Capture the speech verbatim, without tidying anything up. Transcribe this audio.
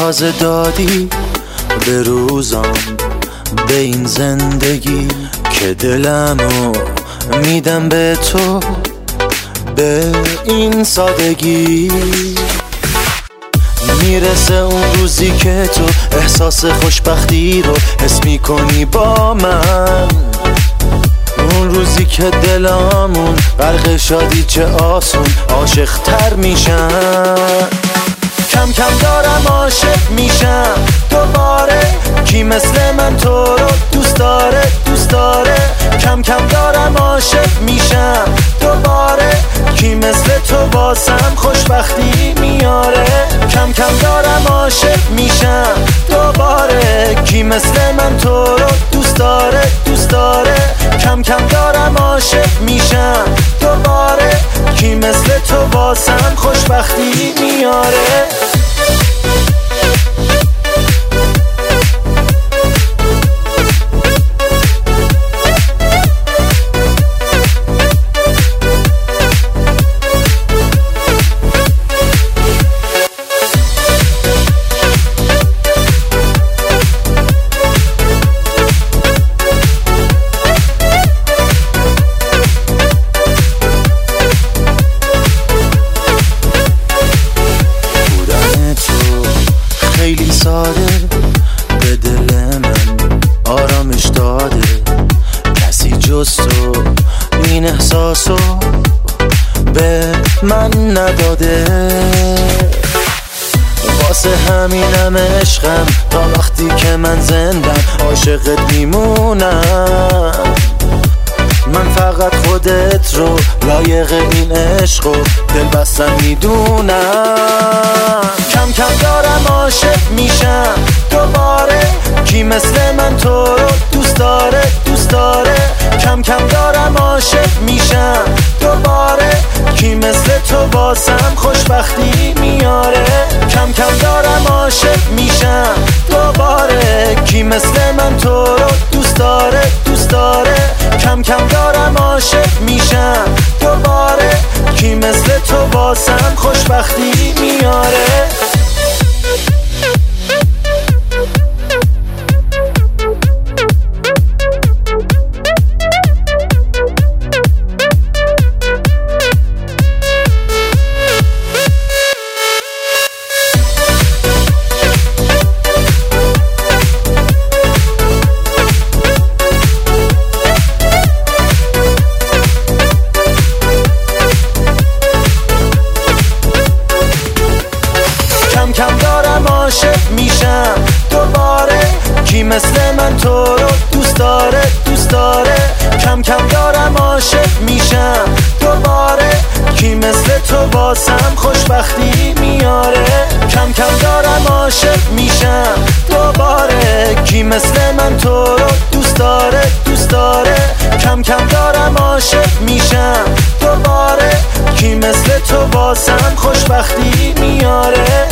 تازه دادی به روزام، به این زندگی که دلمو میدم به تو، به این سادگی. میرسه اون روزی که تو احساس خوشبختی رو حس میکنی با من، اون روزی که دلامون غرق شادی چه آسون عاشق تر میشن. کم کم دارم عاشق میشم دوباره، کی مثل من تو رو دوست داره دوست داره. کم کم دارم عاشق میشم دوباره، کی مثل تو واسم خوشبختی میاره. کم کم دارم عاشق میشم دوباره، کی مثل من تو رو دوست داره دوست داره. کم کم دارم عاشق میشم دوباره، کی مثل تو واسم خوشبختی میاره. خیلی ساده به دل من آرامش داده، کسی جز تو این احساسو به من نداده. واسه همینم عشقم تا وقتی که من زندم عاشقت میمونم. من فقط خودت رو لایق این عشق و دل بستن میدونم. کم کم دارم عاشق میشم دوباره، کی مثل من تو رو دوست داره دوست داره. کم کم دارم عاشق میشم دوباره، کی مثل تو واسم خوشبختی میاره. کم کم دارم عاشق میشم دوباره، کی مثل من تو رو دوست داره دوست داره. کم کم دارم عاشق میشم دوباره، کی مثل تو واسم خوشبختی میاره. کم کم دارم عاشق میشم دوباره، کی مثل من تو رو دوست داره دوست داره. کم کم دارم عاشق میشم دوباره، کی مثل تو واسم خوشبختی میاره. کم کم دارم عاشق میشم دوباره، کی مثل من تو رو دوست داره دوست داره. کم کم دارم عاشق میشم دوباره، کی مثل تو واسم خوشبختی میاره.